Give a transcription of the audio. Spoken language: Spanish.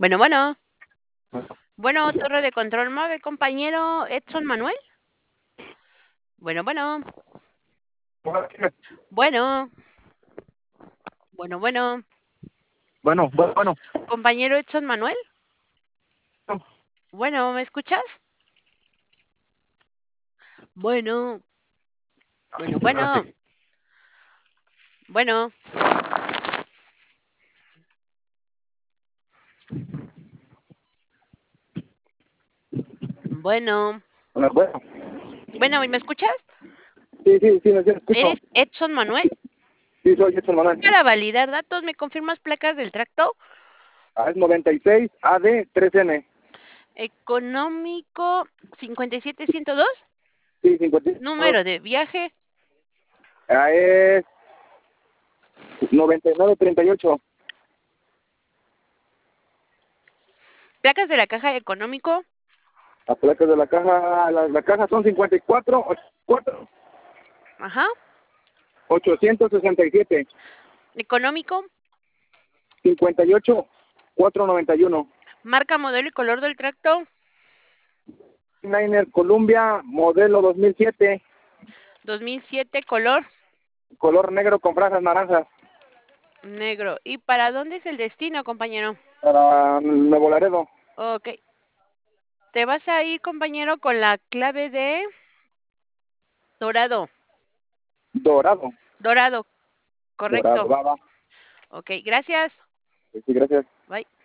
Bueno, bueno. Bueno, torre de control móvil, compañero Edson Manuel. Bueno, bueno. Bueno. Bueno, bueno. Bueno. Compañero Edson Manuel. Bueno, ¿me escuchas? Bueno. Bueno, Ahora sí. bueno. Bueno. Bueno. Bueno. Bueno, ¿me escuchas? Sí, me escucho. ¿Eres Edson Manuel? Sí, soy Edson Manuel. Para validar datos, ¿me confirmas placas del tracto? Es 96 AD 3N. Económico 57102. Sí, 52. Número de viaje. Es 9938. Placas de la caja económico. Las placas de la caja, la caja son 54, 84, Ajá. 867, Económico. 58, 491. Marca, modelo y color del tracto. Niner Columbia, modelo 2007, 2007, color color negro con franjas naranjas, negro. ¿Y para dónde es el destino, compañero? para Nuevo Laredo. Ok. Te vas a ir, compañero, con la clave de dorado. Dorado. Dorado, Dorado, correcto. va. Ok, gracias. Sí, gracias. Bye.